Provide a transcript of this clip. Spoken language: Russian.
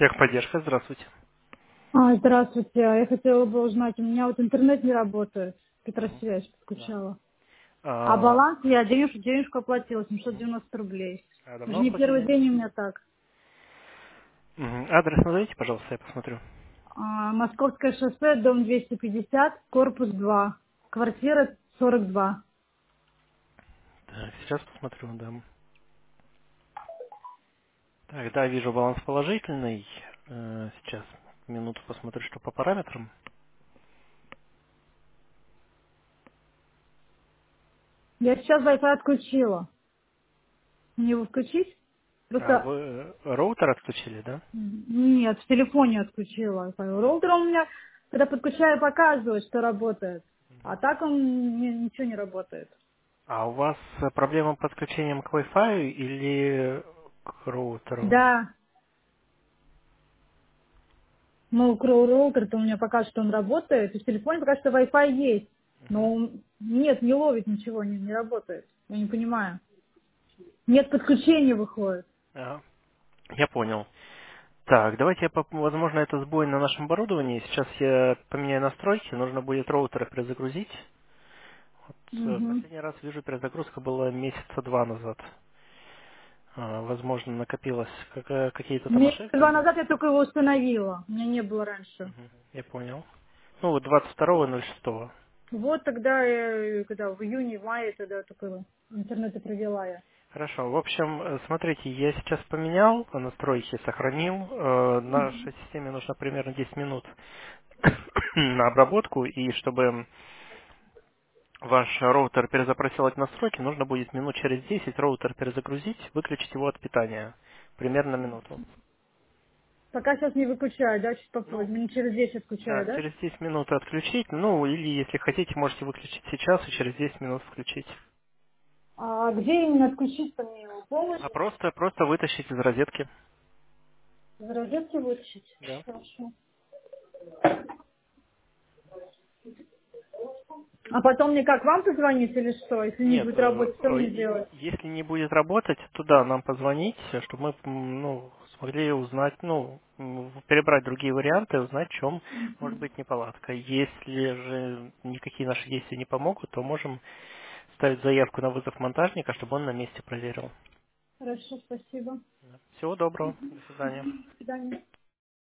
Техподдержка, здравствуйте. Здравствуйте. Я хотела бы узнать, у меня вот интернет не работает, Мгм. Петросвязь Да. подключала. А А, баланс я денежку оплатила, мгм. 790 рублей. Уже Давно не первый оплатили? день у меня так. Мгм. Адрес назовите, пожалуйста, я посмотрю. Московское шоссе, дом 250, корпус 2, квартира 42. Так, сейчас посмотрю, да. Так, да, вижу баланс положительный. Сейчас минуту посмотрю, что по параметрам. Я сейчас Wi-Fi отключила. Мне его включить? А Просто вы роутер отключили, да? нет, в телефоне отключила Wi-Fi. Роутер у меня, когда подключаю, показывает, что работает. А так он ничего не работает. А у вас проблема подключением к Wi-Fi или к роутеру? Да, ну, роутер-то у меня пока что он работает, и в телефоне пока что Wi-Fi есть. Мгм. Но нет, не ловит ничего, не работает. Я не понимаю. Нет подключения выходит. Ага, я понял. Так, давайте возможно, это сбой на нашем оборудовании. Сейчас я поменяю настройки, нужно будет роутер перезагрузить. Вот, Угу. последний раз вижу, перезагрузка была месяца два назад. Возможно, накопилось какие-то там Месяца ошибки. два назад я только его установила. У меня не было раньше. Мгм, я понял. Ну, вот 22.06. Вот тогда я, когда в июне, в мае, тогда только интернет и провела я. Хорошо. В общем, смотрите, я сейчас поменял настройки, сохранил. Нашей системе нужно примерно 10 минут на обработку, и чтобы ваш роутер перезапросил эти настройки, нужно будет минут через 10 роутер перезагрузить, выключить его от питания. Примерно минуту. Пока сейчас не выключаю, да, чуть попозже. Ну, Мне через 10 да, отключаю, да? через 10 минут отключить, ну, или если хотите, можете выключить сейчас и через 10 минут включить. А где именно отключить-то мне его? А Полностью? просто вытащить из розетки. Из розетки вытащить? Да. Хорошо. А потом мне как, вам позвонить или что? Если не Нет, будет работать, что мне делать? если не будет работать, то да, нам позвонить, чтобы мы ну, смогли узнать, ну, перебрать другие варианты, узнать, в чем может быть неполадка. Если же никакие наши действия не помогут, то можем ставить заявку на вызов монтажника, чтобы он на месте проверил. Хорошо, спасибо. Всего доброго. До свидания. До свидания.